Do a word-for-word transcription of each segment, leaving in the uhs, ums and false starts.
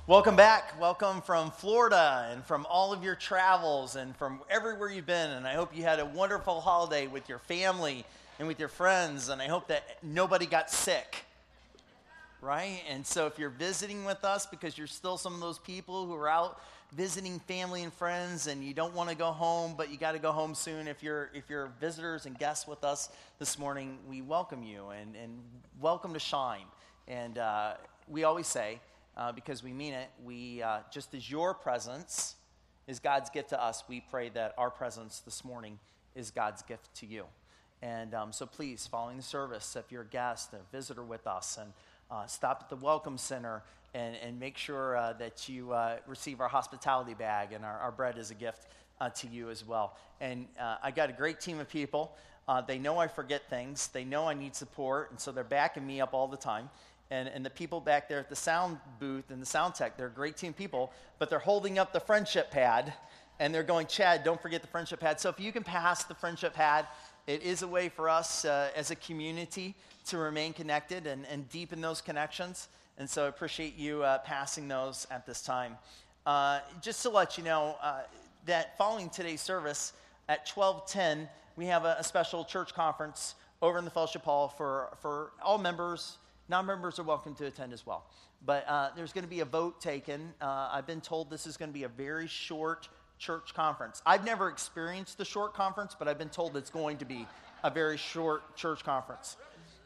Welcome back. Welcome from Florida and from all of your travels and from everywhere you've been. And I hope you had a wonderful holiday with your family and with your friends. And I hope that nobody got sick, right? And so if you're visiting with us because you're still some of those people who are out visiting family and friends and you don't want to go home, but you got to go home soon. If you're if you're visitors and guests with us this morning, we welcome you and, and welcome to Shine. And uh, we always say, Uh, because we mean it, we uh, just as your presence is God's gift to us, we pray that our presence this morning is God's gift to you. And um, so please, following the service, if you're a guest, a visitor with us, and uh, stop at the Welcome Center and, and make sure uh, that you uh, receive our hospitality bag, and our, our bread is a gift uh, to you as well. And uh, I got a great team of people. Uh, they know I forget things. They know I need support, and so they're backing me up all the time. And, and the people back there at the sound booth and the sound tech, they're a great team of people, but they're holding up the friendship pad, and they're going, Chad, don't forget the friendship pad. So if you can pass the friendship pad, it is a way for us uh, as a community to remain connected and, and deepen those connections. And so I appreciate you uh, passing those at this time. Uh, just to let you know uh, that following today's service at twelve ten, we have a, a special church conference over in the fellowship hall for, for all members. Non-members are welcome to attend as well. But uh, there's going to be a vote taken. Uh, I've been told this is going to be a very short church conference. I've never experienced the short conference, but I've been told it's going to be a very short church conference.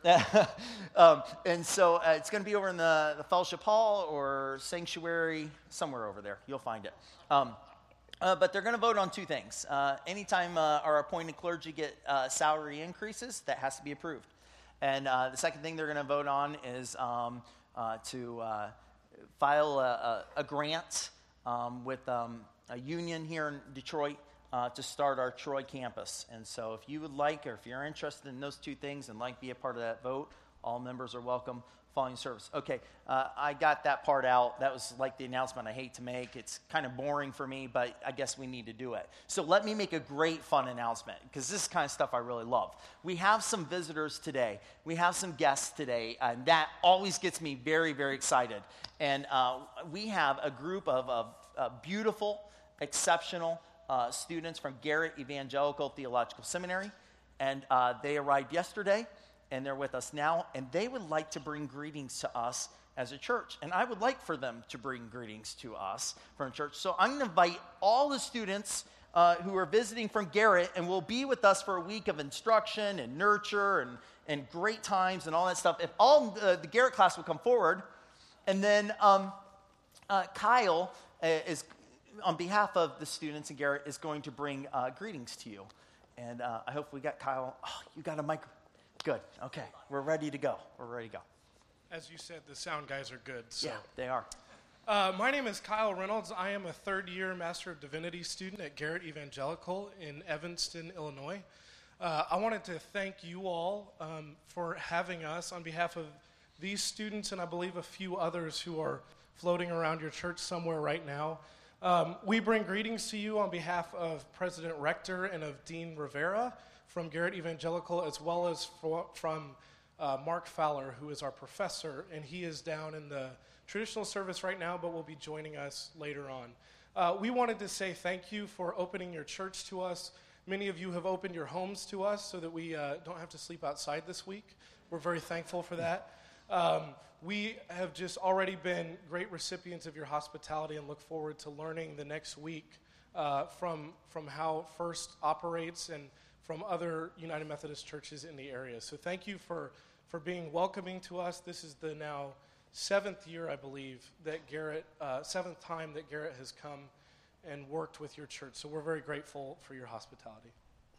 um, and so uh, it's going to be over in the, the fellowship hall or sanctuary, somewhere over there. You'll find it. Um, uh, but they're going to vote on two things. Uh, anytime uh, our appointed clergy get uh, salary increases, that has to be approved. And uh, the second thing they're going to vote on is um, uh, to uh, file a, a, a grant um, with um, a union here in Detroit uh, to start our Troy campus. And so if you would like, or if you're interested in those two things and like to be a part of that vote, all members are welcome following service. Okay, uh, I got that part out. That was like the announcement I hate to make. It's kind of boring for me, but I guess we need to do it. So let me make a great fun announcement, because this is the kind of stuff I really love. We have some visitors today. We have some guests today, and that always gets me very, very excited. And uh, we have a group of, of uh, beautiful, exceptional uh, students from Garrett Evangelical Theological Seminary, and uh, they arrived yesterday. And they're with us now, and they would like to bring greetings to us as a church. And I would like for them to bring greetings to us from church. So I'm going to invite all the students uh, who are visiting from Garrett and will be with us for a week of instruction and nurture and, and great times and all that stuff. If all uh, the Garrett class will come forward, and then um, uh, Kyle uh, is, on behalf of the students in Garrett, is going to bring uh, greetings to you. And uh, I hope we got Kyle. Oh, you got a microphone. Good. Okay. We're ready to go. We're ready to go. As you said, the sound guys are good. So. Yeah, they are. Uh, my name is Kyle Reynolds. I am a third-year Master of Divinity student at Garrett Evangelical in Evanston, Illinois. Uh, I wanted to thank you all um, for having us on behalf of these students and I believe a few others who are floating around your church somewhere right now. Um, we bring greetings to you on behalf of President Rector and of Dean Rivera from Garrett Evangelical, as well as for, from uh, Mark Fowler, who is our professor, and he is down in the traditional service right now, but will be joining us later on. Uh, we wanted to say thank you for opening your church to us. Many of you have opened your homes to us so that we uh, don't have to sleep outside this week. We're very thankful for that. Um, we have just already been great recipients of your hospitality and look forward to learning the next week uh, from, from how First operates and from other United Methodist churches in the area. So thank you for, for being welcoming to us. This is the now seventh year, I believe, that Garrett, uh, seventh time that Garrett has come and worked with your church. So we're very grateful for your hospitality.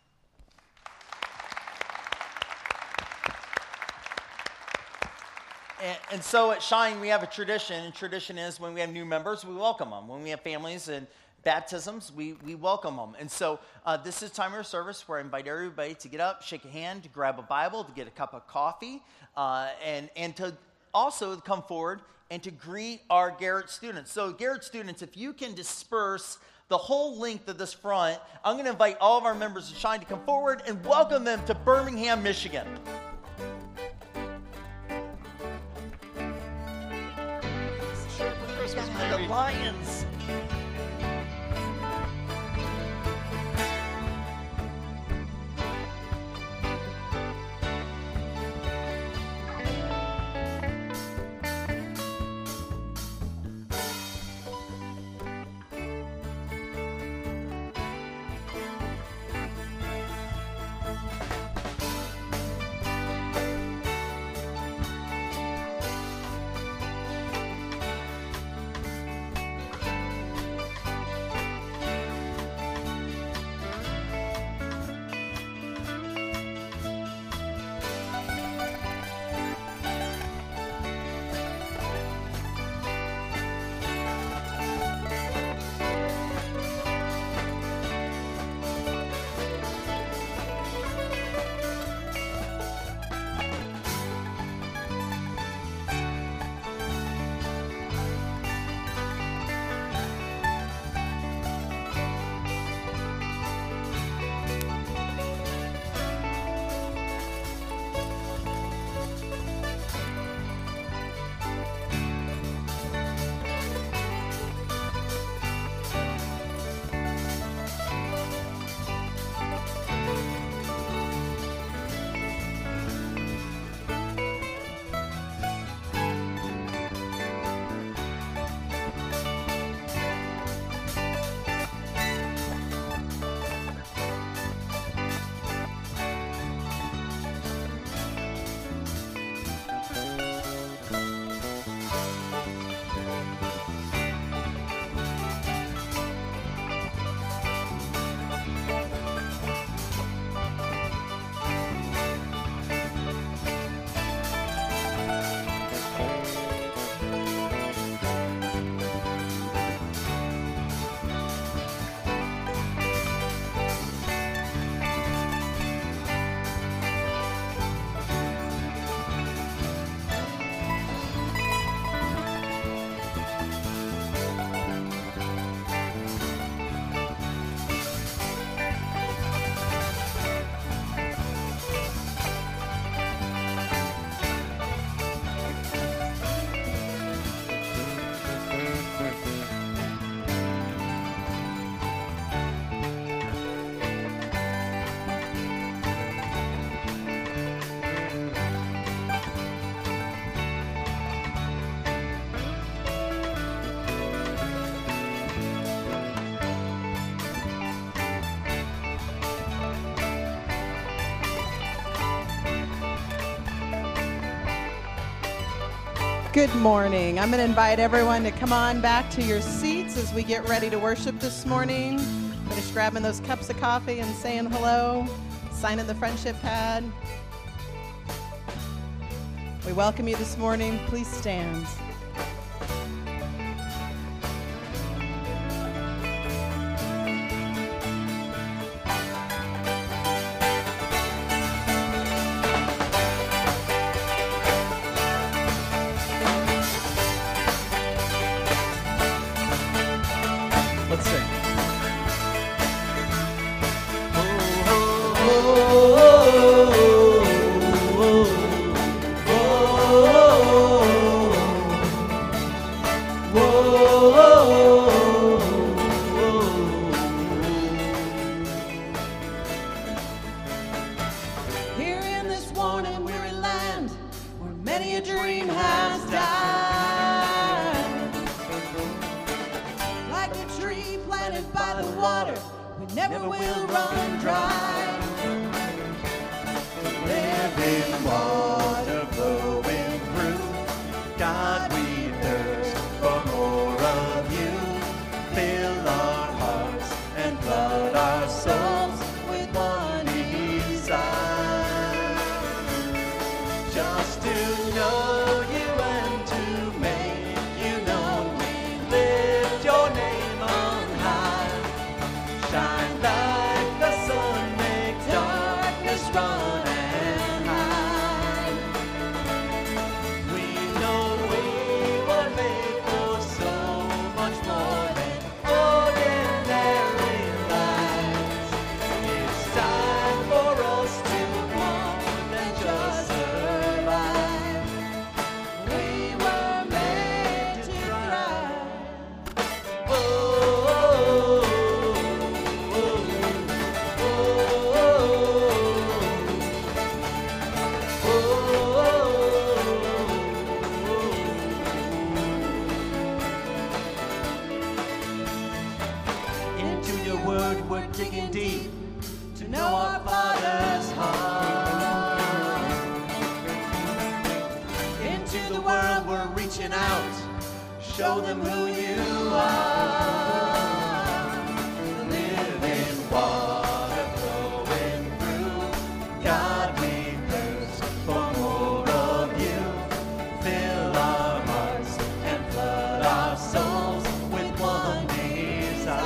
And, and so at Shine, we have a tradition, and tradition is when we have new members, we welcome them. When we have families and baptisms, we, we welcome them. And so uh, this is time of service where I invite everybody to get up, shake a hand, to grab a Bible, to get a cup of coffee, uh, and, and to also come forward and to greet our Garrett students. So Garrett students, if you can disperse the whole length of this front, I'm going to invite all of our members of Shine to come forward and welcome them to Birmingham, Michigan. Christmas movie. The Lions. Good morning. I'm going to invite everyone to come on back to your seats as we get ready to worship this morning. Finish grabbing those cups of coffee and saying hello, signing the friendship pad. We welcome you this morning. Please stand. Let's sing. Here in this worn and weary land, where many a dream has died, like a tree planted by the water, we never, never will run dry. Living water flowing through, God, we thirst for more of you. Fill our hearts and flood our souls with one desire, just to know you and to make you known. We lift your name on high. Shine like the sun, make darkness run and hide. We know we were made for so much more than ordinary lives. It's time for us to more than just survive. reaching out. Show them who you are. Living water flowing through. God, we thirst for more of you. Fill our hearts and flood our souls with one desire.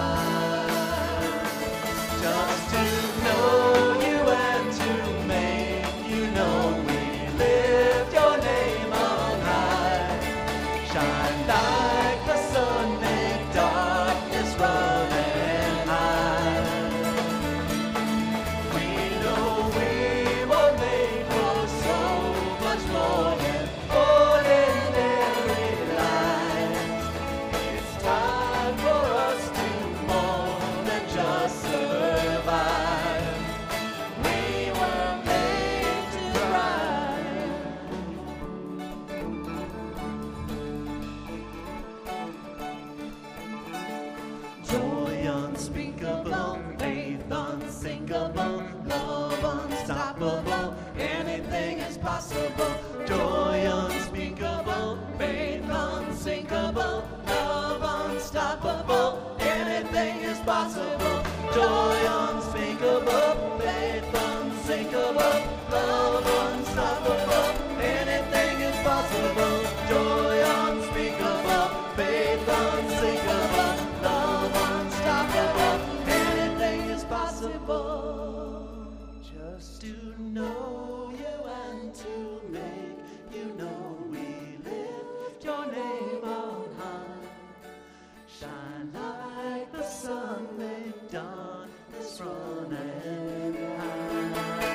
Just to know you and to make you know we lift your name on high. Shine like the sun, make darkness run and hide. We know we were made for so much more than ordinary lives. It's time for us to more than just survive. We were made to thrive. Joy unspeakable, faith unsinkable, love unstoppable, anything is possible. Joy unspeakable, faith unsinkable, love unstoppable, anything is possible. Joy unspeakable, faith unsinkable, love unstoppable, anything is possible. Joy unspeakable, faith unsinkable, love unstoppable, anything is possible. Just to know you and to make you know we lift your name on high. Shine like the sun, make darkness run and hide.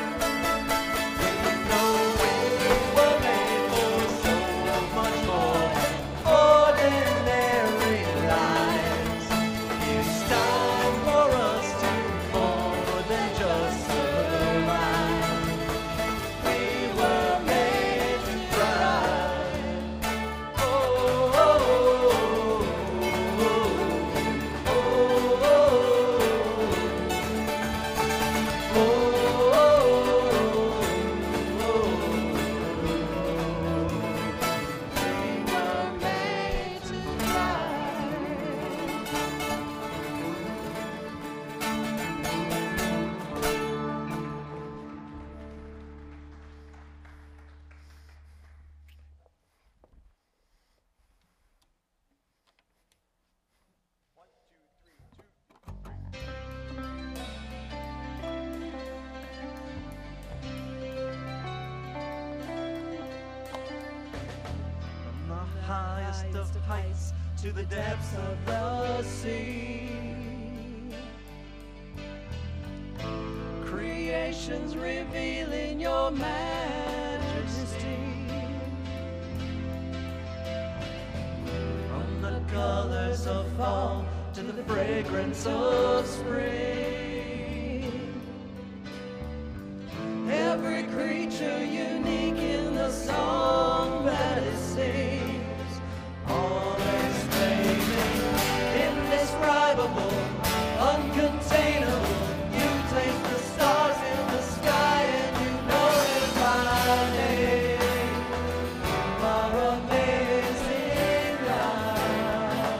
We know we were made for so much more than ordinary lives. It's time for us to more than just survive. We were made to thrive. Oh, oh, oh, oh, oh, we were made to thrive. From the highest of heights to the depths of the sea, creation's revealing your majesty. From the colors of fall to the fragrance of spring, every creature unique in the song that it sings, all exclaiming, indescribable, uncontainable. You taste the stars in the sky and you know it by name. You are amazing, God.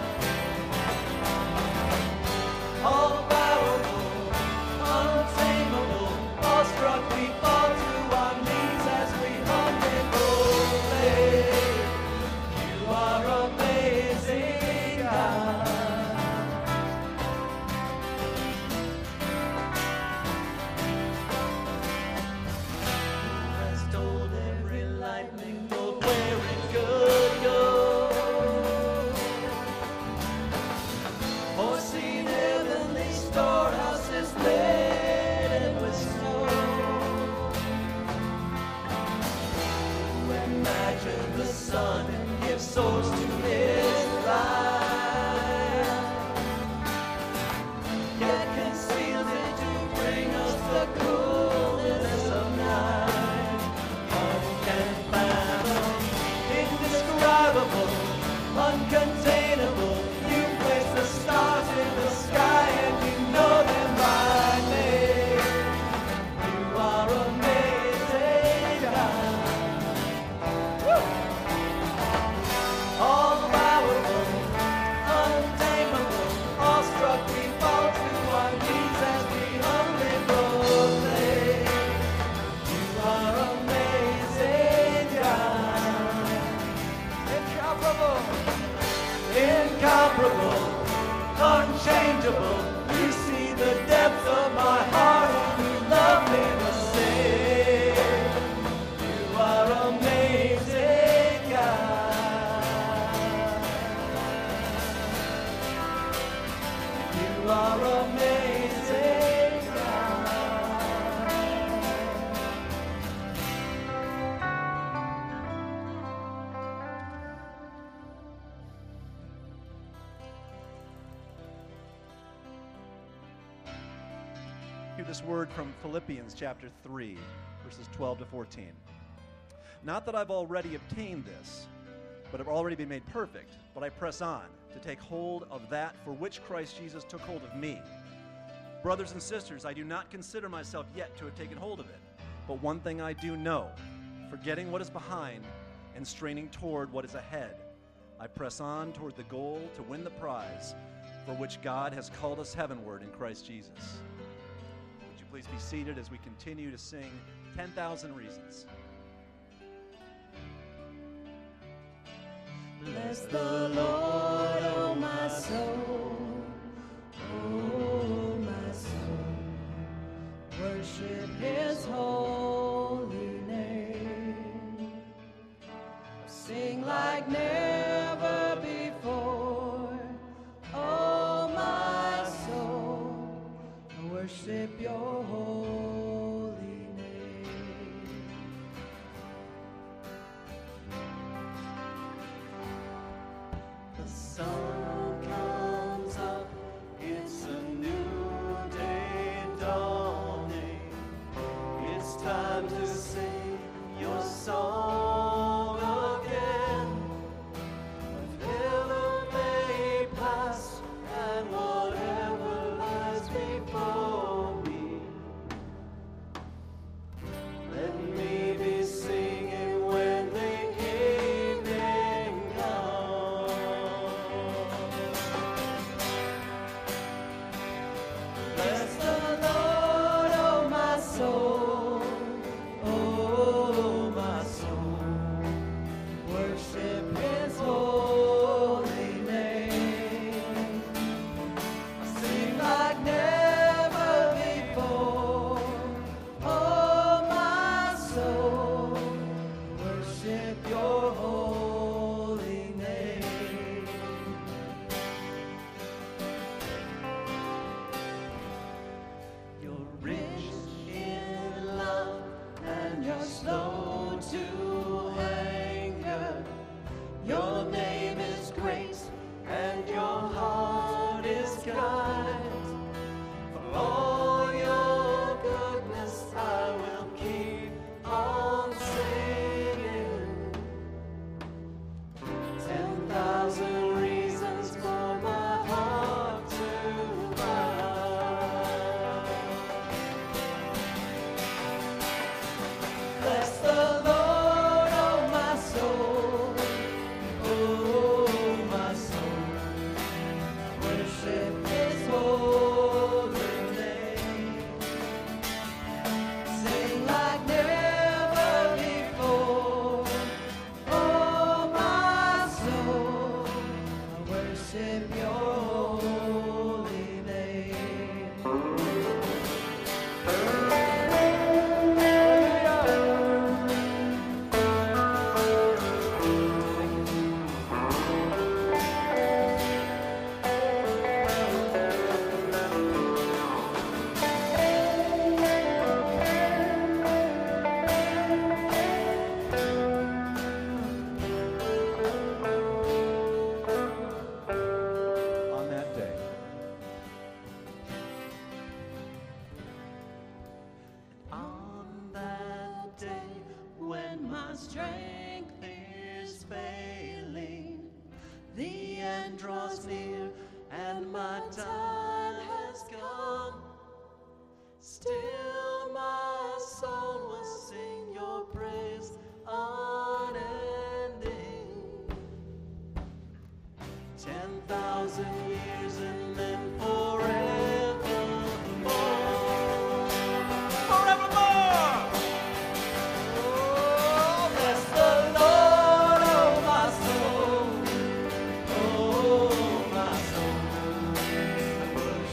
All powerful, untamable, awestruck we fall to our knees as we humbly proclaim. You are amazing, God. Who has told every lightning bolt where it could go? Or seen heavenly storehouses laden with snow? Who imagined the sun and give source to his light? Yet conceals it to bring us the coolness of night. Unfathomable, indescribable, uncontainable. You place the stars in the sky and you know them by name. You are amazing, God. Woo! Hear this word from Philippians chapter three, verses twelve to fourteen. Not that I've already obtained this, but have already been made perfect, but I press on to take hold of that for which Christ Jesus took hold of me. Brothers and sisters, I do not consider myself yet to have taken hold of it, but one thing I do know, forgetting what is behind and straining toward what is ahead, I press on toward the goal to win the prize for which God has called us heavenward in Christ Jesus. Would you please be seated as we continue to sing ten thousand Reasons. Bless the Lord, oh my soul, oh my soul, worship his holy name. Sing like never before, oh my soul, worship your holy name. The sun comes up, it's a new day dawning. It's time to sing your song again. Whatever may pass and whatever lies before me, let me be singing when the evening comes. Bless the Lord, oh my soul, oh my soul, worship his holy name. Sing like never before, oh my soul, worship your holy name. You're rich in love and you're slow to anger. Your name is great and your heart is kind. For all your goodness I will keep on singing. Ten thousand reasons for my heart to find. Bless the Lord, oh my soul, oh my soul, worship his holy name. Sing like never before, oh my soul, worship your holy name. On that day, On that day when my strength is failing, the end draws near and my time has come. Still my soul will sing your praise unending. Ten thousand years and then forevermore. Forevermore! Oh, bless the Lord, oh my soul, oh my soul,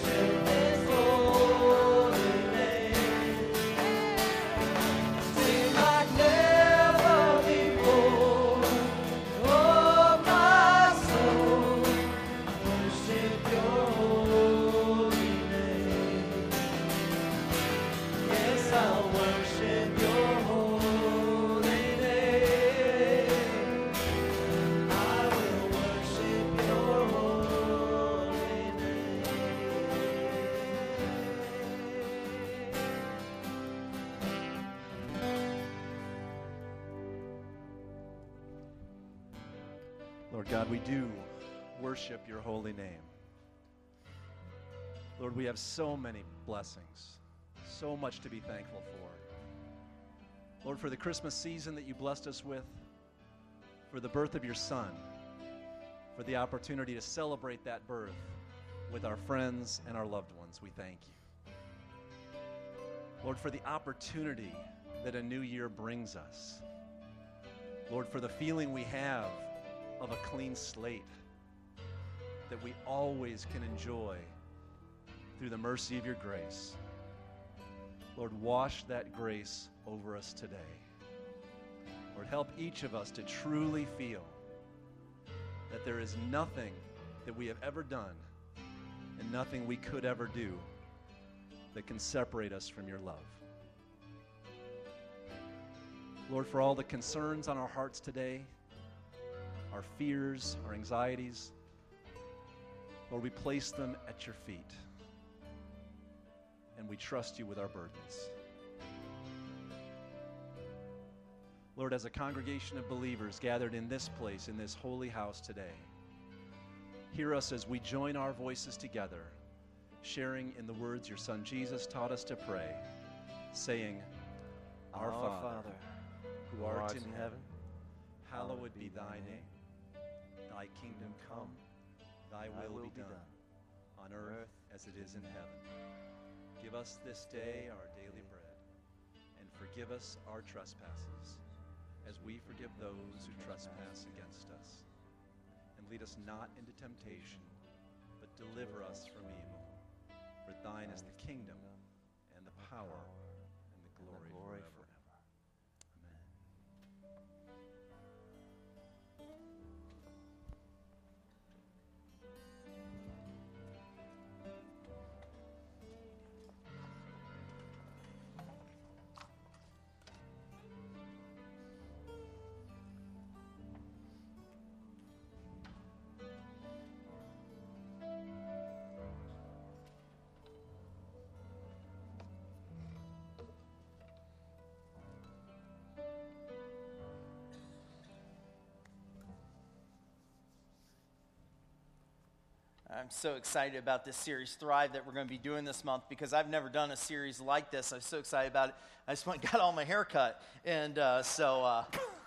Lord God, we do worship your holy name. Lord, we have so many blessings, so much to be thankful for. Lord, for the Christmas season that you blessed us with, for the birth of your Son, for the opportunity to celebrate that birth with our friends and our loved ones, we thank you. Lord, for the opportunity that a new year brings us. Lord, for the feeling we have of a clean slate that we always can enjoy through the mercy of your grace. Lord, wash that grace over us today. Lord, help each of us to truly feel that there is nothing that we have ever done and nothing we could ever do that can separate us from your love. Lord, for all the concerns on our hearts today, our fears, our anxieties, Lord, we place them at your feet, and we trust you with our burdens. Lord, as a congregation of believers gathered in this place, in this holy house today, hear us as we join our voices together, sharing in the words your Son Jesus taught us to pray, saying, Our, Our Father, Father, who art in heaven, hallowed be thy name. Thy kingdom come, thy will be done, on earth as it is in heaven. Give us this day our daily bread, and forgive us our trespasses, as we forgive those who trespass against us. And lead us not into temptation, but deliver us from evil. For thine is the kingdom, and the power, and the glory, glory forever. I'm so excited about this series, Thrive, that we're going to be doing this month because I've never done a series like this. I'm so excited about it. I just went and got all my hair cut, and uh, so uh,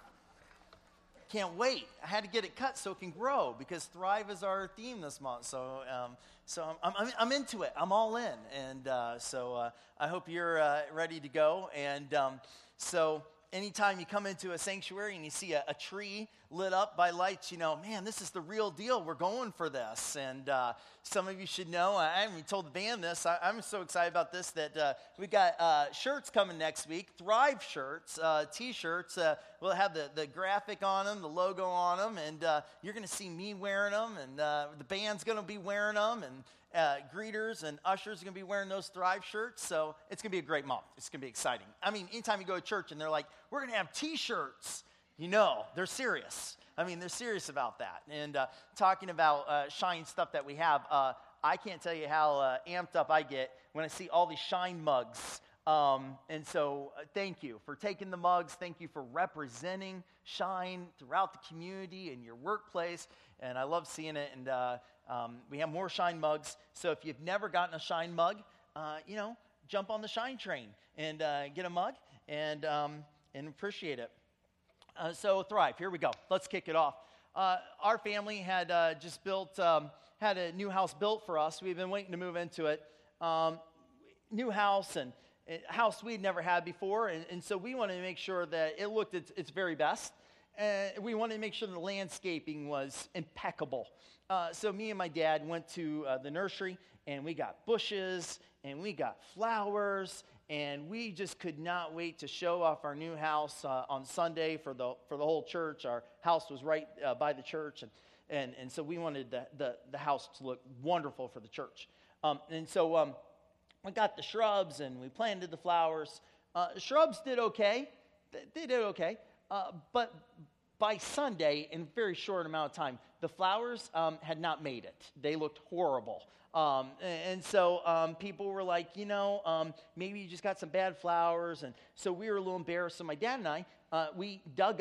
can't wait. I had to get it cut so it can grow because Thrive is our theme this month. So, um, so I'm, I'm, I'm into it. I'm all in, and uh, so uh, I hope you're uh, ready to go. And um, so. Anytime you come into a sanctuary and you see a, a tree lit up by lights, you know, man, this is the real deal. We're going for this. And uh, some of you should know, I haven't even told the band this. I, I'm so excited about this that uh, we got uh, shirts coming next week, Thrive shirts, uh, T-shirts. Uh, we'll have the, the graphic on them, the logo on them, and uh, you're going to see me wearing them, and uh, the band's going to be wearing them, and Uh, greeters and ushers are going to be wearing those Thrive shirts, so it's going to be a great month. It's going to be exciting. I mean, anytime you go to church and they're like, we're going to have T-shirts, you know, they're serious. I mean, they're serious about that. And uh, talking about uh, Shine stuff that we have, uh, I can't tell you how uh, amped up I get when I see all these Shine mugs. Um, and so uh, thank you for taking the mugs. Thank you for representing Shine throughout the community and your workplace. And I love seeing it. And uh, um, we have more Shine mugs. So if you've never gotten a Shine mug, uh, you know, jump on the Shine train and uh, get a mug and, um, and appreciate it. Uh, so Thrive, here we go. Let's kick it off. Uh, our family had uh, just built, um, had a new house built for us. We've been waiting to move into it. Um, new house and a house we'd never had before, and, and so we wanted to make sure that it looked its, its very best. And we wanted to make sure the landscaping was impeccable. Uh, so me and my dad went to uh, the nursery, and we got bushes, and we got flowers, and we just could not wait to show off our new house uh, on Sunday for the for the whole church. Our house was right uh, by the church, and, and and so we wanted the, the, the house to look wonderful for the church. Um, and so um, we got the shrubs, and we planted the flowers. Uh, shrubs did okay. They did okay. Uh, but by Sunday, in a very short amount of time, the flowers um, had not made it. They looked horrible. Um, and, and so um, people were like, you know, um, maybe you just got some bad flowers. And so we were a little embarrassed. So my dad and I, uh, we dug up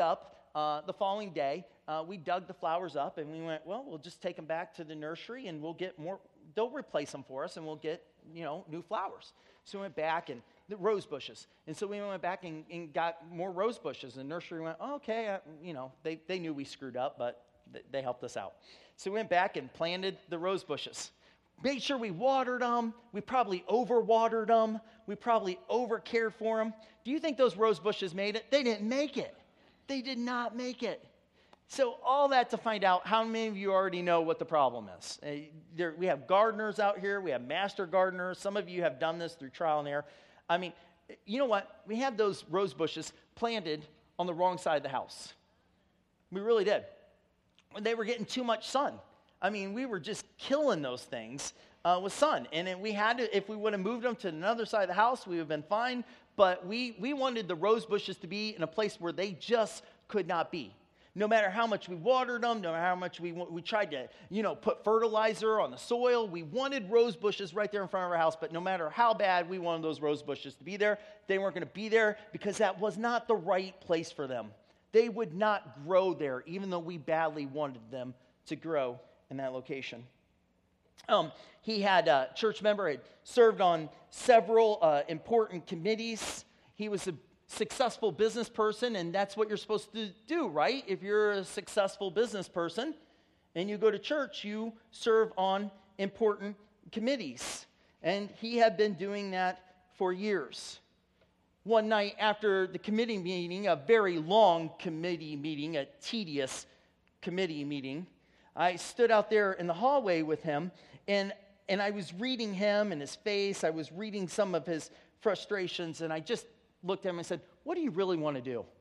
uh, the following day, uh, we dug the flowers up and we went, well, we'll just take them back to the nursery and we'll get more, they'll replace them for us and we'll get, you know, new flowers. So we went back and the rose bushes. And so we went back and, and got more rose bushes. And the nursery went, oh, okay, uh, you know, they, they knew we screwed up, but th- they helped us out. So we went back and planted the rose bushes. Made sure we watered them. We probably overwatered them. We probably overcared for them. Do you think those rose bushes made it? They didn't make it. They did not make it. So all that to find out how many of you already know what the problem is. Uh, there, we have gardeners out here. We have master gardeners. Some of you have done this through trial and error. I mean, you know what? We had those rose bushes planted on the wrong side of the house. We really did. They were getting too much sun. I mean, we were just killing those things uh, with sun. And then we had to, if we would have moved them to another side of the house, we would have been fine. But we, we wanted the rose bushes to be in a place where they just could not be. No matter how much we watered them, no matter how much we we tried to, you know, put fertilizer on the soil, we wanted rose bushes right there in front of our house. But no matter how bad we wanted those rose bushes to be there, they weren't going to be there because that was not the right place for them. They would not grow there, even though we badly wanted them to grow in that location. Um, he had a church member, had served on several uh, important committees. He was a successful business person, and that's what you're supposed to do, right? If you're a successful business person and you go to church, you serve on important committees. And he had been doing that for years. One night after the committee meeting, a very long committee meeting, a tedious committee meeting, I stood out there in the hallway with him, and, and I was reading him and his face. I was reading some of his frustrations, and I just looked at him and said, what do you really want to do?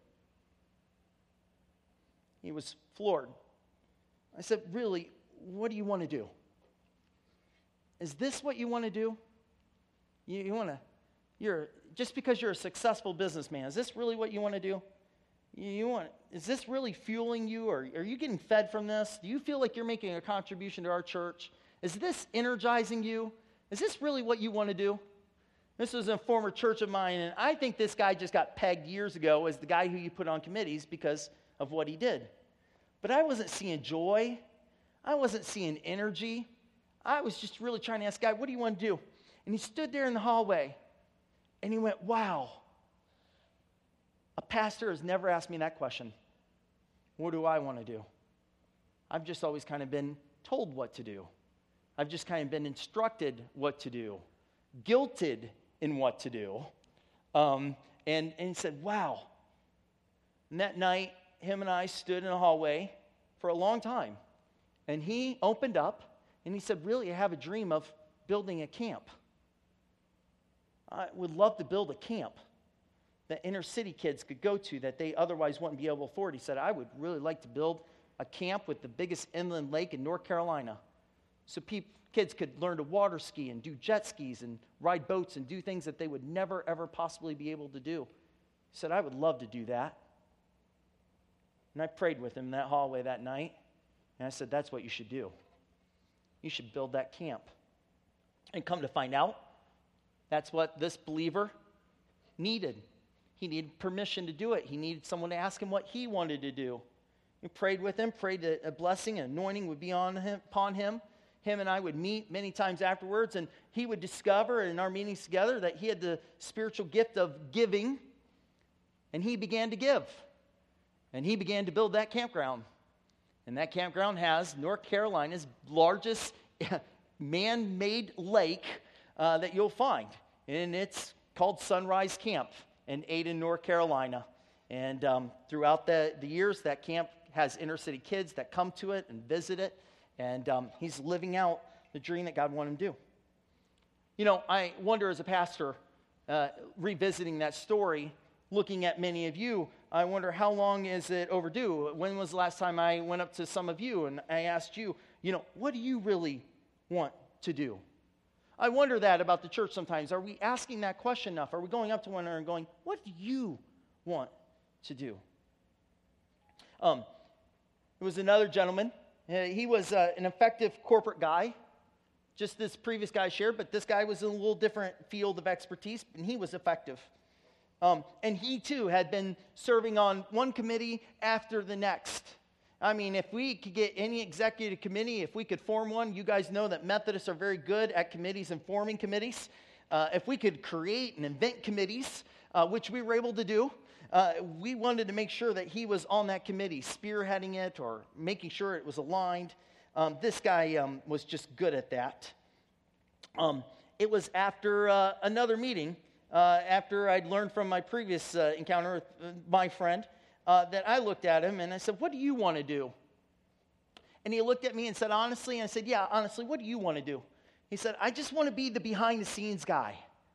He was floored. I said, really, what do you want to do? Is this what you want to do? You, you want to, you're, just because you're a successful businessman, is this really what you want to do? You, you want, is this really fueling you, or are you getting fed from this? Do you feel like you're making a contribution to our church? Is this energizing you? Is this really what you want to do? This was a former church of mine, and I think this guy just got pegged years ago as the guy who you put on committees because of what he did. But I wasn't seeing joy. I wasn't seeing energy. I was just really trying to ask God, what do you want to do? And he stood there in the hallway, and he went, wow. A pastor has never asked me that question. What do I want to do? I've just always kind of been told what to do. I've just kind of been instructed what to do, guilted in what to do. Um, and, and he said, wow. And that night, him and I stood in a hallway for a long time. And he opened up and he said, really, I have a dream of building a camp. I would love to build a camp that inner city kids could go to that they otherwise wouldn't be able to afford. He said, I would really like to build a camp with the biggest inland lake in North Carolina so people, kids could learn to water ski and do jet skis and ride boats and do things that they would never, ever possibly be able to do. He said, I would love to do that. And I prayed with him in that hallway that night, and I said, that's what you should do. You should build that camp. And come to find out, that's what this believer needed. He needed permission to do it. He needed someone to ask him what he wanted to do. We prayed with him, prayed that a blessing, an anointing would be on him, upon him. Him and I would meet many times afterwards, and he would discover in our meetings together that he had the spiritual gift of giving, and he began to give. And he began to build that campground. And that campground has North Carolina's largest man-made lake uh, that you'll find. And it's called Sunrise Camp in Ayden, North Carolina. And um, throughout the, the years, that camp has inner city kids that come to it and visit it. And um, he's living out the dream that God wanted him to do. You know, I wonder as a pastor, uh, revisiting that story, looking at many of you, I wonder how long is it overdue? When was the last time I went up to some of you and I asked you, you know, what do you really want to do? I wonder that about the church sometimes. Are we asking that question enough? Are we going up to one another and going, what do you want to do? Um, there was another gentleman. Uh, he was uh, an effective corporate guy, just this previous guy shared, but this guy was in a little different field of expertise, and he was effective. Um, and he too had been serving on one committee after the next. I mean, if we could get any executive committee, if we could form one, you guys know that Methodists are very good at committees and forming committees. Uh, if we could create and invent committees, uh, which we were able to do, uh, we wanted to make sure that he was on that committee, spearheading it or making sure it was aligned. Um, this guy um, was just good at that. Um, it was after uh, another meeting, uh, after I'd learned from my previous uh, encounter with uh, my friend, uh, that I looked at him and I said, "What do you want to do?" And he looked at me and said, "Honestly," and I said, "Yeah, honestly, what do you want to do?" He said, "I just want to be the behind-the-scenes guy.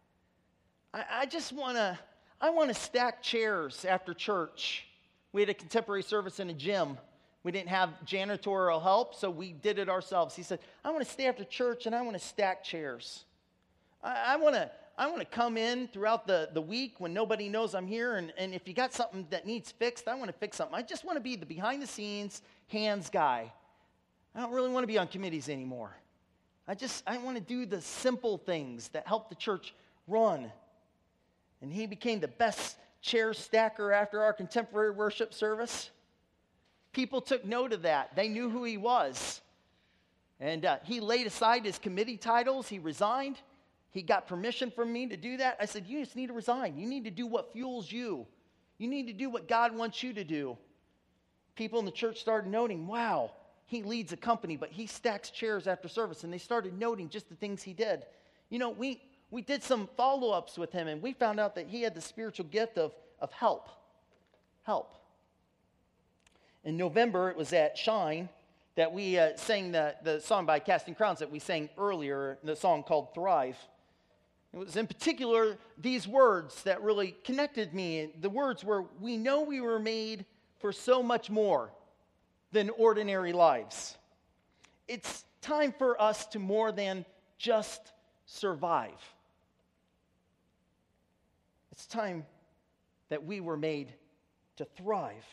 I, I just want to, I want to stack chairs after church." We had a contemporary service in a gym. We didn't have janitorial help, so we did it ourselves. He said, "I want to stay after church and I want to stack chairs. I, I want to I want to come in throughout the, the week when nobody knows I'm here, and, and if you got something that needs fixed, I want to fix something. I just want to be the behind-the-scenes, hands guy. I don't really want to be on committees anymore. I just, I want to do the simple things that help the church run." And he became the best chair stacker after our contemporary worship service. People took note of that. They knew who he was. And uh, he laid aside his committee titles. He resigned. He got permission from me to do that. I said, "You just need to resign. You need to do what fuels you. You need to do what God wants you to do." People in the church started noting, "Wow, he leads a company, but he stacks chairs after service." And they started noting just the things he did. You know, we, we did some follow-ups with him, and we found out that he had the spiritual gift of, of help. Help. In November, it was at Shine that we uh, sang the, the song by Casting Crowns that we sang earlier, the song called Thrive. It was in particular these words that really connected me. The words were, "We know we were made for so much more than ordinary lives. It's time for us to more than just survive. It's time that we were made to thrive."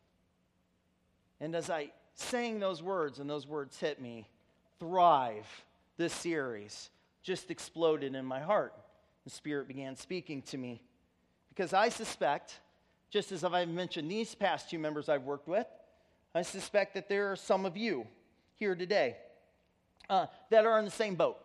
And as I sang those words and those words hit me, Thrive, this series, just exploded in my heart. The Spirit began speaking to me. Because I suspect, just as I've mentioned these past two members I've worked with, I suspect that there are some of you here today uh, that are in the same boat.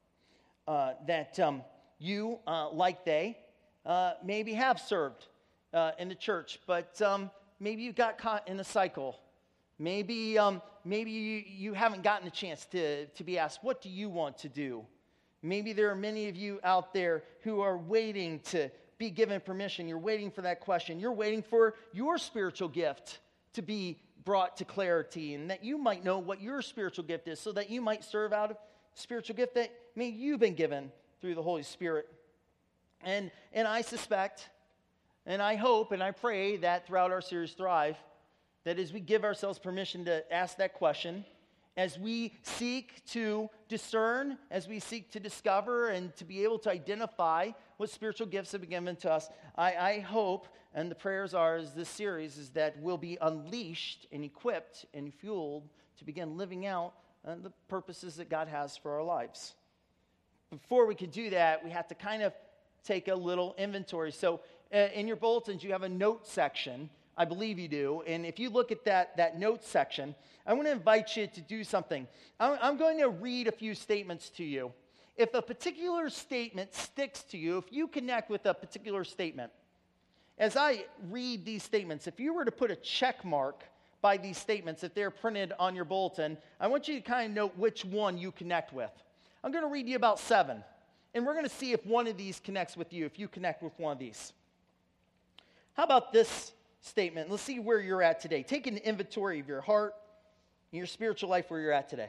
Uh, that um, you, uh, like they, uh, maybe have served uh, in the church, but um, maybe you got caught in a cycle. Maybe um, maybe you, you haven't gotten a chance to, to be asked, "What do you want to do?" Maybe there are many of you out there who are waiting to be given permission. You're waiting for that question. You're waiting for your spiritual gift to be brought to clarity, and that you might know what your spiritual gift is so that you might serve out of spiritual gift that maybe you've been given through the Holy Spirit. And, and I suspect, and I hope, and I pray that throughout our series Thrive, that as we give ourselves permission to ask that question, as we seek to discern, as we seek to discover and to be able to identify what spiritual gifts have been given to us, I, I hope, and the prayers are, as this series, is that we'll be unleashed and equipped and fueled to begin living out uh, the purposes that God has for our lives. Before we can do that, we have to kind of take a little inventory. So uh, in your bulletins, you have a note section. I believe you do. And if you look at that, that notes section, I want to invite you to do something. I'm, I'm going to read a few statements to you. If a particular statement sticks to you, if you connect with a particular statement, as I read these statements, if you were to put a check mark by these statements, if they're printed on your bulletin, I want you to kind of note which one you connect with. I'm going to read you about seven, and we're going to see if one of these connects with you, if you connect with one of these. How about this statement? Let's see where you're at today. Take an inventory of your heart and your spiritual life where you're at today.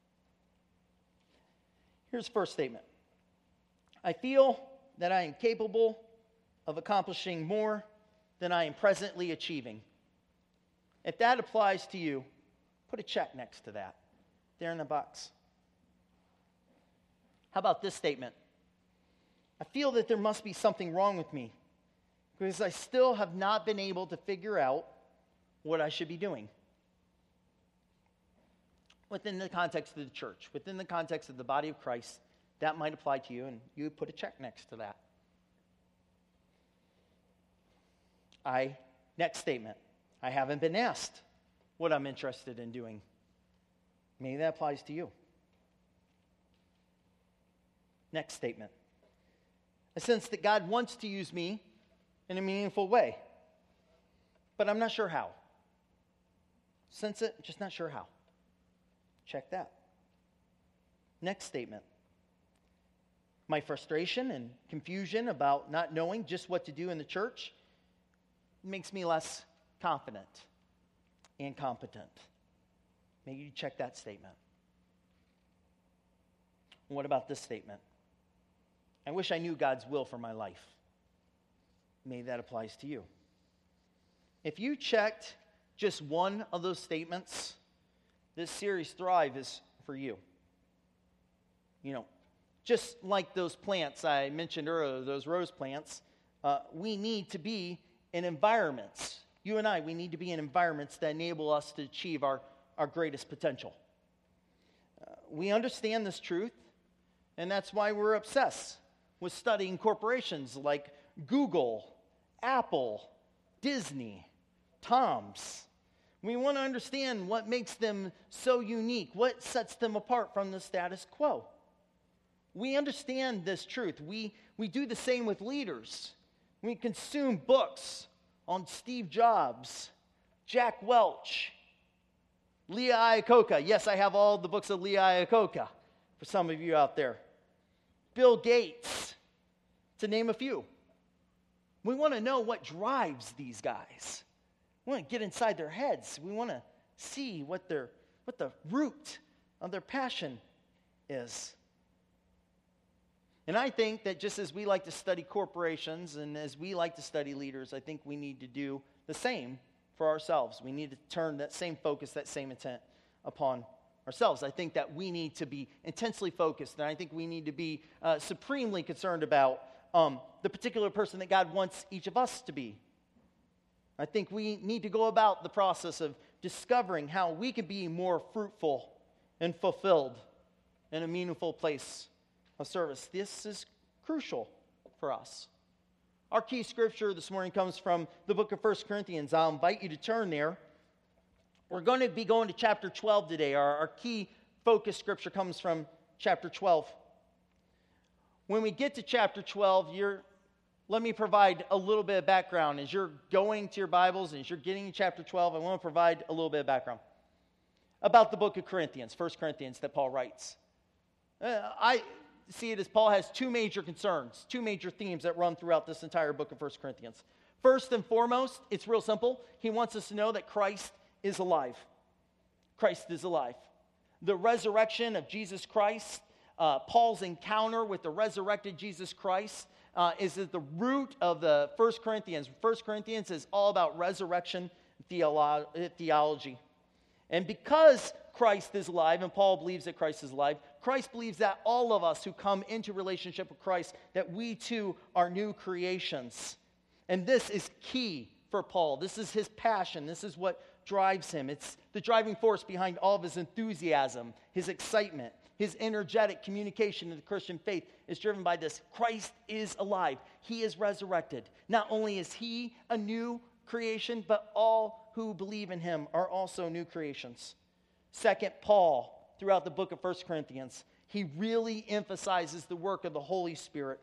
Here's the first statement. I feel that I am capable of accomplishing more than I am presently achieving. If that applies to you, put a check next to that, there in the box. How about this statement? I feel that there must be something wrong with me because I still have not been able to figure out what I should be doing. Within the context of the church, within the context of the body of Christ, that might apply to you, and you would put a check next to that. I, next statement, I haven't been asked what I'm interested in doing. Maybe that applies to you. Next statement. I sense that God wants to use me in a meaningful way, but I'm not sure how. Sense it, just not sure how. Check that. Next statement. My frustration and confusion about not knowing just what to do in the church makes me less confident and competent. Maybe you check that statement. What about this statement? I wish I knew God's will for my life. Maybe that applies to you. If you checked just one of those statements, this series Thrive is for you. You know, just like those plants I mentioned earlier, those rose plants, uh, we need to be in environments. You and I, we need to be in environments that enable us to achieve our, our greatest potential. Uh, we understand this truth, and that's why we're obsessed with studying corporations like Google, Apple, Disney, Tom's. We want to understand what makes them so unique, what sets them apart from the status quo. We understand this truth. We, we do the same with leaders. We consume books on Steve Jobs, Jack Welch, Lee Iacocca. Yes, I have all the books of Lee Iacocca for some of you out there. Bill Gates, to name a few. We want to know what drives these guys. We want to get inside their heads. We want to see what their what the root of their passion is. And I think that just as we like to study corporations and as we like to study leaders, I think we need to do the same for ourselves. We need to turn that same focus, that same intent upon ourselves. I think that we need to be intensely focused, and I think we need to be uh, supremely concerned about um, the particular person that God wants each of us to be. I think we need to go about the process of discovering how we can be more fruitful and fulfilled in a meaningful place of service. This is crucial for us. Our key scripture this morning comes from the book of First Corinthians. I'll invite you to turn there. We're going to be going to chapter twelve today. Our, our key focus scripture comes from chapter twelve. When we get to chapter twelve, you're, let me provide a little bit of background. As you're going to your Bibles and as you're getting to chapter twelve, I want to provide a little bit of background about the book of Corinthians, First Corinthians, that Paul writes. Uh, I see it as Paul has two major concerns, two major themes that run throughout this entire book of First Corinthians. First and foremost, it's real simple. He wants us to know that Christ is alive. Christ is alive. The resurrection of Jesus Christ, uh, Paul's encounter with the resurrected Jesus Christ, uh, is at the root of the First Corinthians. First Corinthians is all about resurrection theolo- theology. And because Christ is alive, and Paul believes that Christ is alive, Christ believes that all of us who come into relationship with Christ, that we too are new creations. And this is key for Paul. This is his passion. This is what drives him. It's the driving force behind all of his enthusiasm, his excitement, his energetic communication of the Christian faith is driven by this. Christ is alive. He is resurrected. Not only is he a new creation, but all who believe in him are also new creations. Second, Paul, throughout the book of First Corinthians, he really emphasizes the work of the Holy Spirit.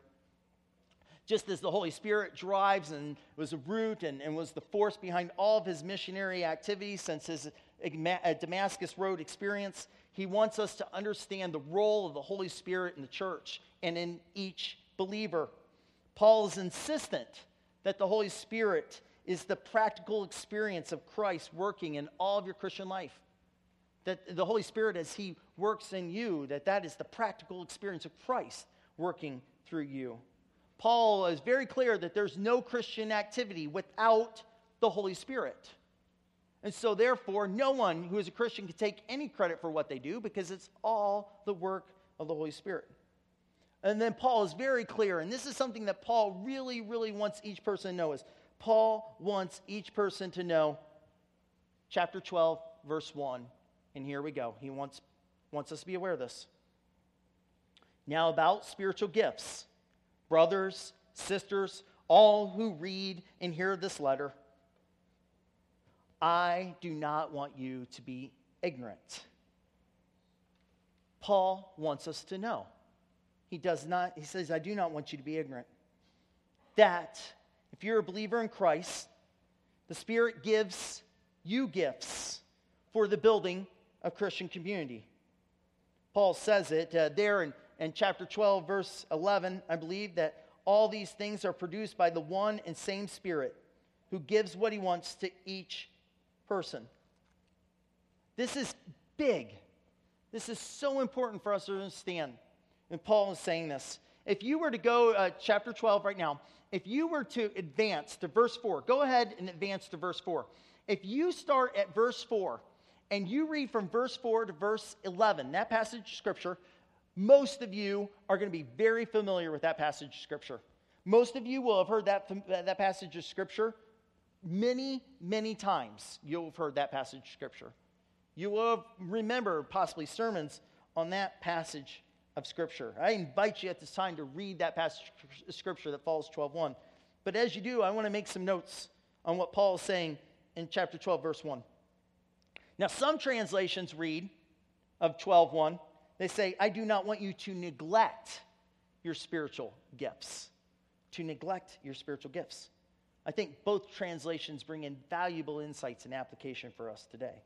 Just as the Holy Spirit drives and was a root and, and was the force behind all of his missionary activities since his Damascus Road experience, he wants us to understand the role of the Holy Spirit in the church and in each believer. Paul is insistent that the Holy Spirit is the practical experience of Christ working in all of your Christian life. That the Holy Spirit, as he works in you, that that is the practical experience of Christ working through you. Paul is very clear that there's no Christian activity without the Holy Spirit. And so therefore, no one who is a Christian can take any credit for what they do because it's all the work of the Holy Spirit. And then Paul is very clear, and this is something that Paul really, really wants each person to know, is Paul wants each person to know, chapter twelve, verse one, and here we go. He wants, wants us to be aware of this. Now about spiritual gifts. Brothers, sisters, all who read and hear this letter, I do not want you to be ignorant. Paul wants us to know. He does not, he says, I do not want you to be ignorant. That if you're a believer in Christ, the Spirit gives you gifts for the building of Christian community. Paul says it uh, there in, in chapter twelve, verse eleven, I believe, that all these things are produced by the one and same Spirit who gives what he wants to each person. This is big. This is so important for us to understand. And Paul is saying this. If you were to go uh, chapter twelve right now, if you were to advance to verse four, go ahead and advance to verse four. If you start at verse four and you read from verse four to verse eleven, that passage of Scripture, most of you are going to be very familiar with that passage of Scripture. Most of you will have heard that, that passage of Scripture many, many times. You'll have heard that passage of Scripture. You will remember possibly sermons on that passage of Scripture. I invite you at this time to read that passage of Scripture that follows twelve one. But as you do, I want to make some notes on what Paul is saying in chapter twelve, verse one. Now, some translations read of twelve one, they say, I do not want you to neglect your spiritual gifts. To neglect your spiritual gifts. I think both translations bring in valuable insights and application for us today.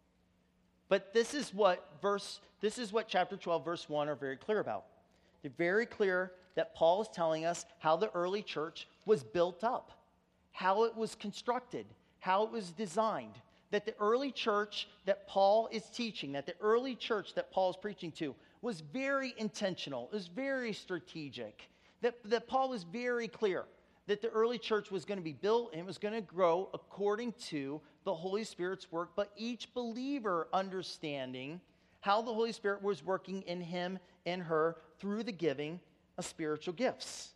But this is what verse, this is what chapter twelve, verse one are very clear about. They're very clear that Paul is telling us how the early church was built up, how it was constructed, how it was designed. That the early church that Paul is teaching, that the early church that Paul is preaching to, was very intentional, it was very strategic. That, that Paul was very clear that the early church was going to be built and was going to grow according to the Holy Spirit's work, but each believer understanding how the Holy Spirit was working in him and her through the giving of spiritual gifts.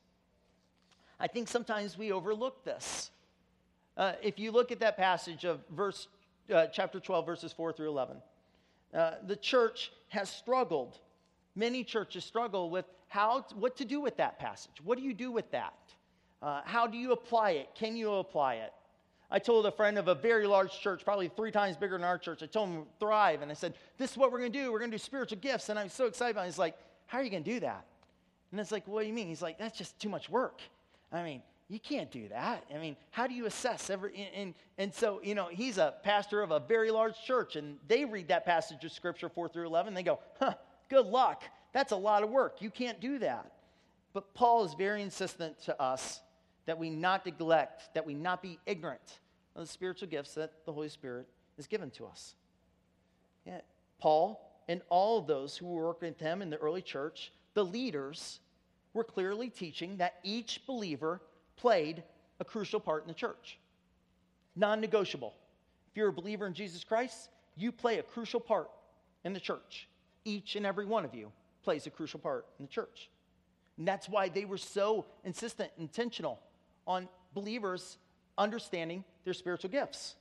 I think sometimes we overlook this. Uh, if you look at that passage of verse, uh, chapter twelve, verses four through eleven, uh, the church has struggled. Many churches struggle with how, what to do with that passage. What do you do with that? Uh, how do you apply it? Can you apply it? I told a friend of a very large church, probably three times bigger than our church. I told him Thrive, and I said, this is what we're going to do. We're going to do spiritual gifts. And I was so excited about it. He's like, how are you going to do that? And it's like, what do you mean? He's like, that's just too much work. I mean, you can't do that. I mean, how do you assess every, and, and, and so, you know, he's a pastor of a very large church, and they read that passage of Scripture, four through eleven, they go, huh, good luck. That's a lot of work. You can't do that. But Paul is very insistent to us that we not neglect, that we not be ignorant of the spiritual gifts that the Holy Spirit has given to us. Yeah. Paul and all of those who were working with him in the early church, the leaders, were clearly teaching that each believer played a crucial part in the church. Non-negotiable. If you're a believer in Jesus Christ, you play a crucial part in the church. Each and every one of you plays a crucial part in the church. And that's why they were so insistent, intentional on believers understanding their spiritual gifts.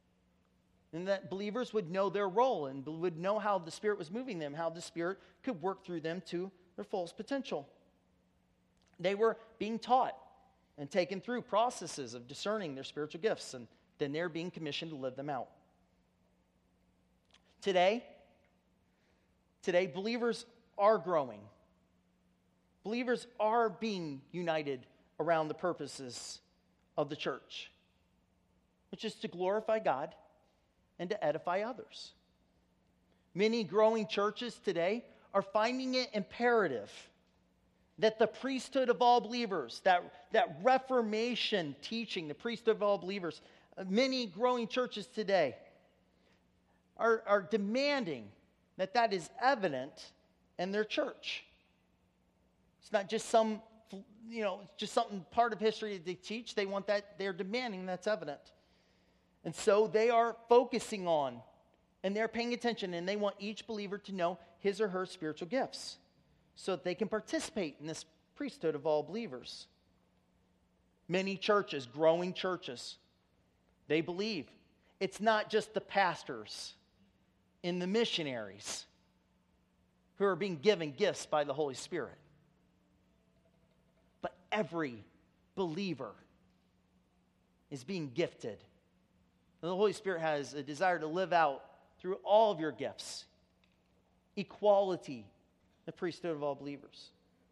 And that believers would know their role and would know how the Spirit was moving them, how the Spirit could work through them to their fullest potential. They were being taught and taken through processes of discerning their spiritual gifts, and then they're being commissioned to live them out. Today, today, believers are growing. Believers are being united around the purposes of the church, which is to glorify God and to edify others. Many growing churches today are finding it imperative that the priesthood of all believers, that, that Reformation teaching, the priesthood of all believers, uh, many growing churches today are, are demanding that that is evident in their church. It's not just some, you know, just something part of history that they teach. They want that, they're demanding that's evident. And so they are focusing on, and they're paying attention, and they want each believer to know his or her spiritual gifts so that they can participate in this priesthood of all believers. Many churches, growing churches, they believe it's not just the pastors and the missionaries who are being given gifts by the Holy Spirit, but every believer is being gifted. And the Holy Spirit has a desire to live out through all of your gifts equality, the priesthood of all believers.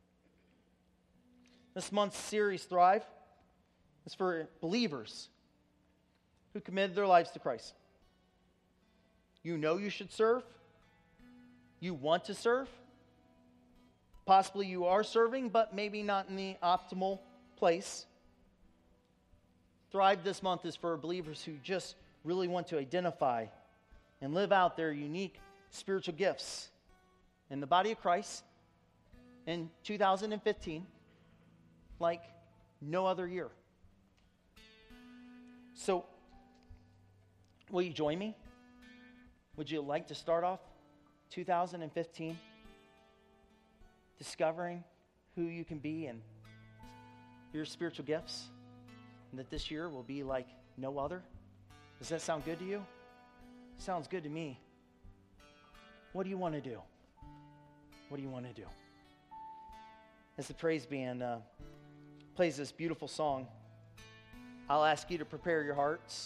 This month's series, Thrive, is for believers who committed their lives to Christ. You know you should serve. You want to serve. Possibly you are serving, but maybe not in the optimal place. Thrive this month is for believers who just really want to identify and live out their unique spiritual gifts in the body of Christ in two thousand fifteen like no other year. So, will you join me? Would you like to start off two thousand fifteen discovering who you can be and your spiritual gifts, and that this year will be like no other? Does that sound good to you? Sounds good to me. What do you want to do? What do you want to do? As the praise band uh, plays this beautiful song, I'll ask you to prepare your hearts.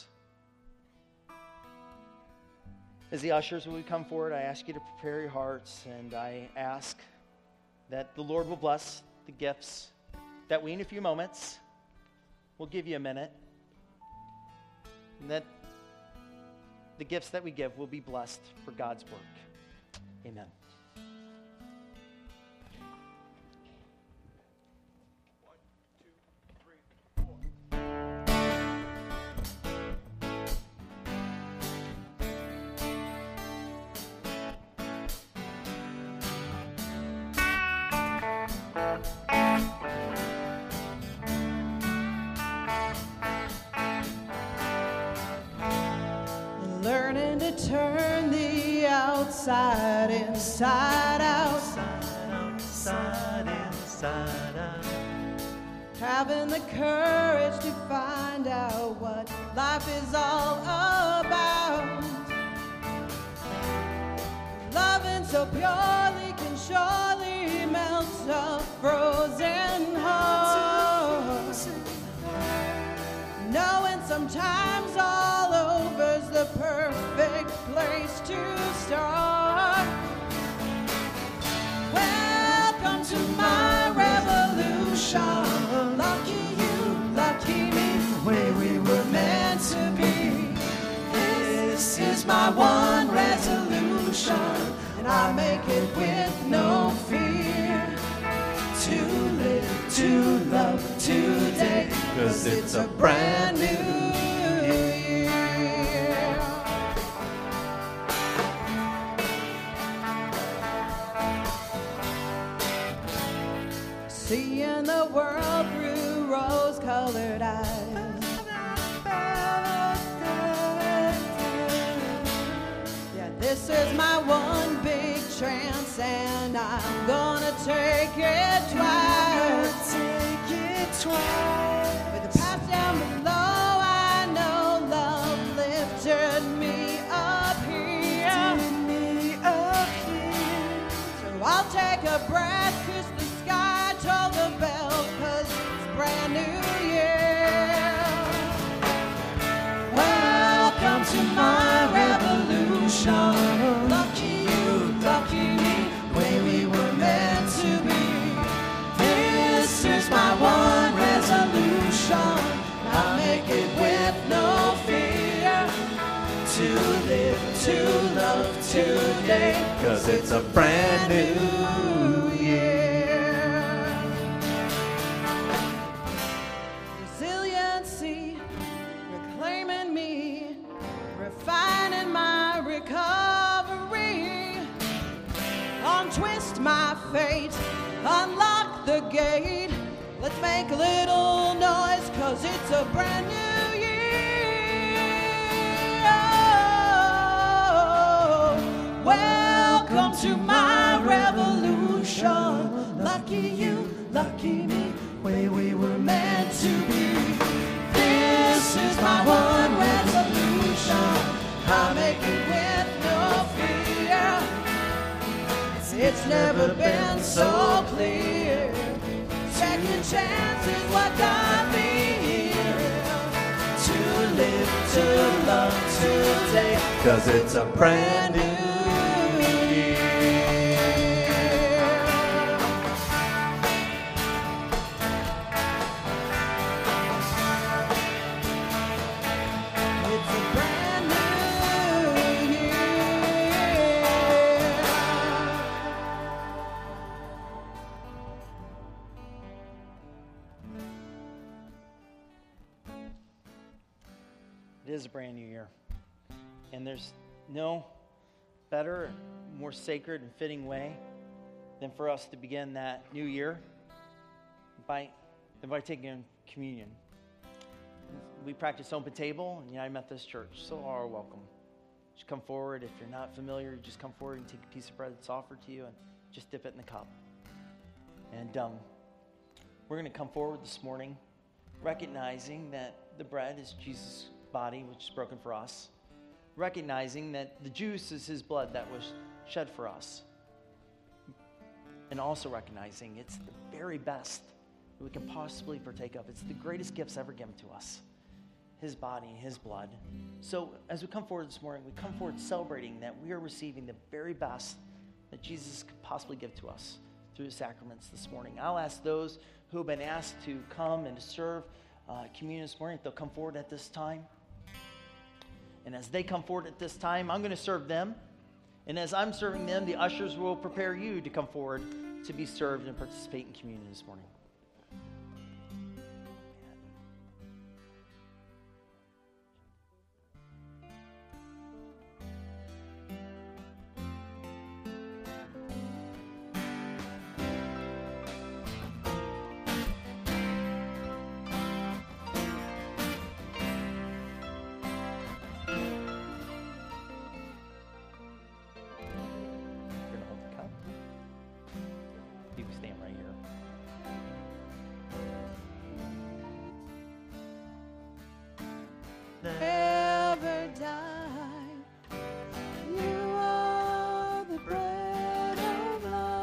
As the ushers will come forward, I ask you to prepare your hearts, and I ask that the Lord will bless the gifts that we, in a few moments, will give you a minute, and that the gifts that we give will be blessed for God's work. Amen. Learning to turn the outside inside out. Inside, inside out. Having the courage to find out what life is all about. Loving so purely can surely melt a frozen heart. Knowing sometimes all over's the perfect place to start. Welcome to my revolution. Lucky you, lucky me, where we were meant to be. This is my one resolution, and I make it with no fear. To live, to love today, 'cause it's a brand new year. Seeing the world through rose-colored eyes. Yeah, this is my one big chance, and I'm gonna take it twice. Take it twice. With the past down below, I know love lifted me up here. Me up here. So I'll take a breath, 'cause the sky told the bell, 'cause it's a brand new year. Welcome to my revolution. Lucky you, lucky me, way we were meant to be. This is my one resolution. I'll make it with no fear. To live, to love today, 'cause it's a brand new year. Resiliency, reclaiming me, refining my recovery. Untwist my fate, unlock the gate. Let's make a little noise, 'cause it's a brand new year. Oh, welcome to my revolution. Lucky you, lucky me, way we were meant to be. This is my one resolution. I'll make it with no fear. It's never been so clear. Second chance is what got me here. To 'cause it's a brand new year. It's a brand new year. It is a brand new year. And there's no better, more sacred and fitting way than for us to begin that new year by, than by taking communion. We practice open table in United Methodist Church, so all are welcome. Just come forward. If you're not familiar, you just come forward and take a piece of bread that's offered to you and just dip it in the cup. And um, we're going to come forward this morning recognizing that the bread is Jesus' body, which is broken for us. Recognizing that the juice is his blood that was shed for us. And also recognizing it's the very best that we can possibly partake of. It's the greatest gifts ever given to us. His body, his blood. So as we come forward this morning, we come forward celebrating that we are receiving the very best that Jesus could possibly give to us through the sacraments this morning. I'll ask those who have been asked to come and to serve uh, communion this morning if they'll come forward at this time. And as they come forward at this time, I'm going to serve them. And as I'm serving them, the ushers will prepare you to come forward to be served and participate in communion this morning. Never die. You are the bread of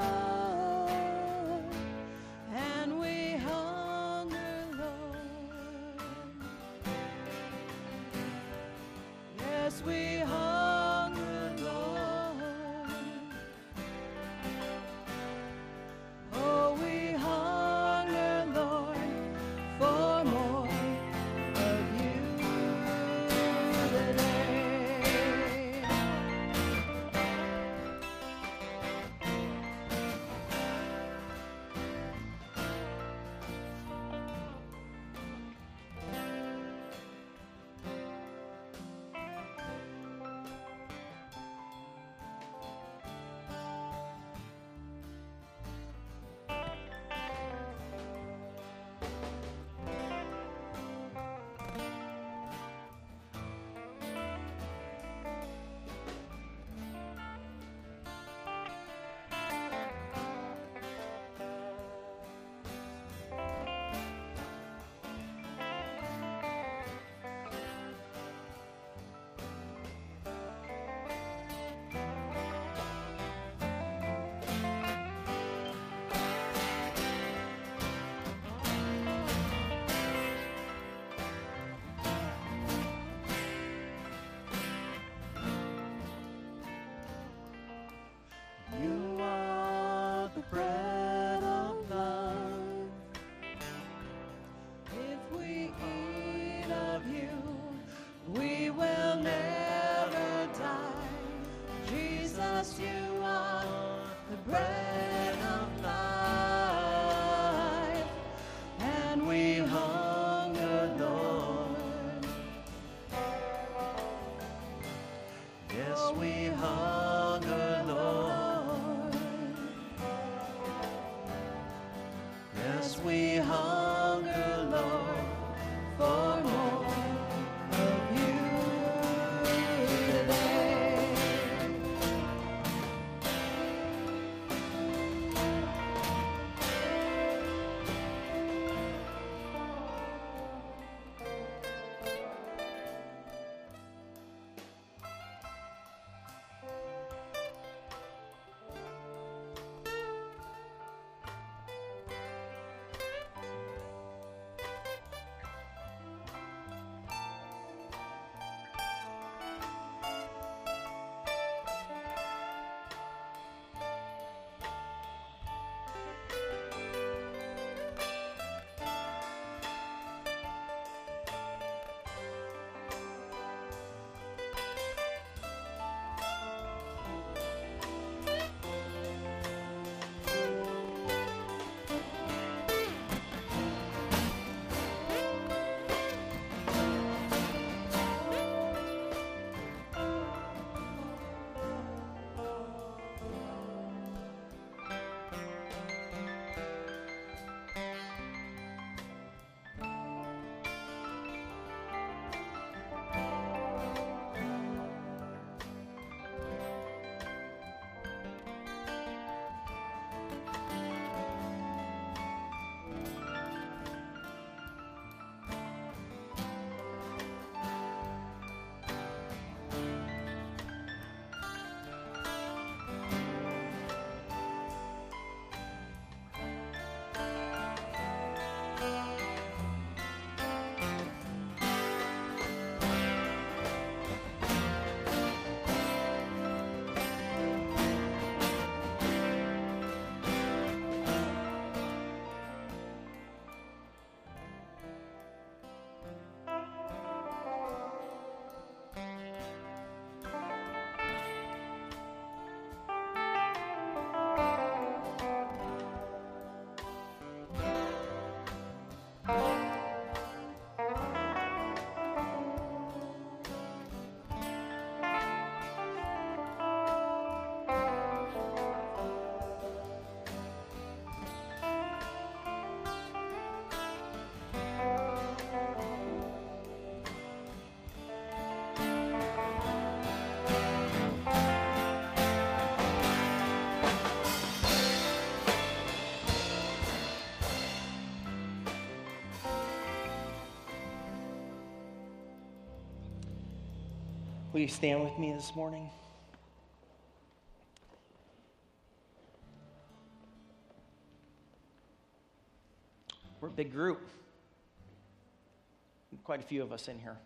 life, and we hunger, Lord. Yes, we hunger, Lord. Oh, we hunger, Lord, for more of you today. You are the bread of life. If we eat of you, we will never die. Jesus, you are the bread of life, and we hunger, Lord. Yes, we hunger, Lord. Yes, we hunger, Lord, for more of you today. Will you stand with me this morning? We're a big group. Quite a few of us in here.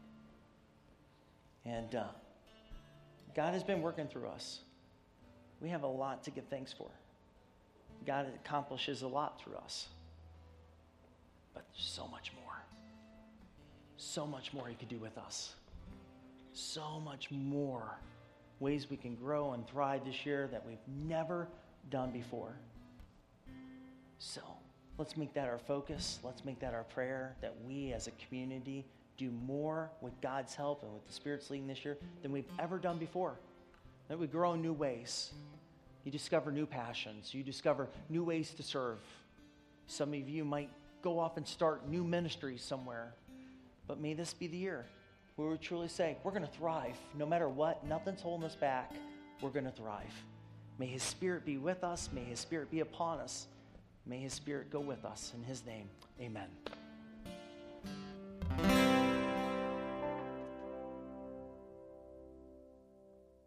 And uh, God has been working through us. We have a lot to give thanks for. God accomplishes a lot through us. But there's so much more. So much more he could do with us. So much more ways we can grow and thrive this year that we've never done before. So let's make that our focus. Let's make that our prayer, that we as a community do more with God's help and with the Spirit's leading this year than we've ever done before. That we grow in new ways. You discover new passions. You discover new ways to serve. Some of you might go off and start new ministries somewhere. But may this be the year where we truly say, we're going to thrive. No matter what, nothing's holding us back. We're going to thrive. May his Spirit be with us. May his Spirit be upon us. May his Spirit go with us. In his name, amen.